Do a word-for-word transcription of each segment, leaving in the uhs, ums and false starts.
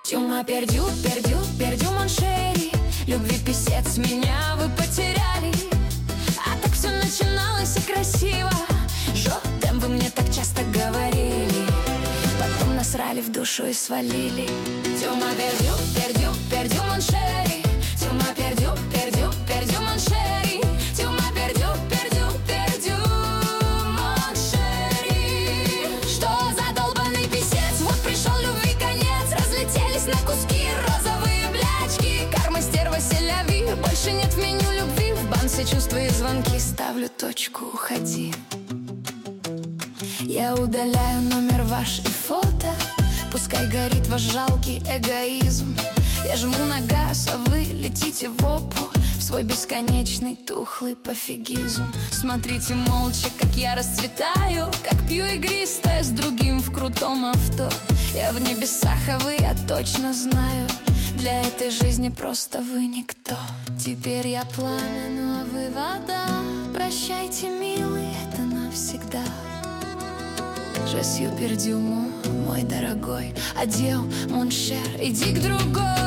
Tu m'as perdu, perdu, perdu mon chéri. Любви писец, меня вы потеряли. А так все начиналось и красиво. Жотем, вы мне так часто говорили. Потом насрали в душу и свалили. Tu m'as perdu, perdu, perdu mon chéri. Tu m'as perdu, perdu, perdu mon chéri. Tu m'as perdu, perdu, perdu mon chéri. Что за долбанный писец? Вот пришел любви конец. Разлетелись на куски розовые блячки. Карма, стерва, селяви. Больше нет в меню любви. В бан все чувства и звонки. Ставлю точку, уходи. Я удаляю номер ваш и фото. Пускай горит ваш жалкий эгоизм. Я жму на газ, а вы летите в опу. В свой бесконечный тухлый пофигизм. Смотрите молча, как я расцветаю. Как пью игристое с другим в крутом авто. Я в небесах, а вы, я точно знаю. Для этой жизни просто вы никто. Теперь я пламя, ну а вы вода. Прощайте, милый, это навсегда. Je suis perdu, mon, мой дорогой. Адьё, mon cher, иди к другой.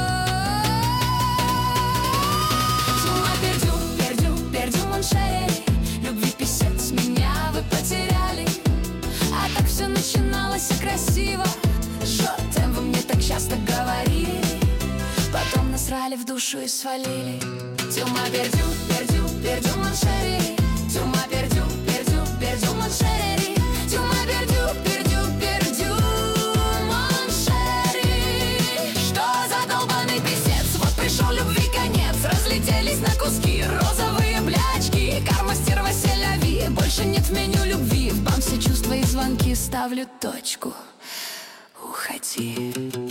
Tu m'as perdu, perdu, perdu mon chéri. Любви писец, меня вы потеряли. А так все начиналось и красиво. Жотем, вы мне так часто говорили. Потом насрали в душу и свалили. Tu m'as perdu, perdu, perdu mon chéri. Tu m'as perdu, perdu, perdu mon chéri. Tu m'as perdu, perdu, perdu mon chéri. Что за долбаный писец? Вот пришел любви конец. Разлетелись на куски розовые блячки. Карма, стерва, селяви. Больше нет в меню любви. В бам все чувства и звонки. Ставлю точку, уходи.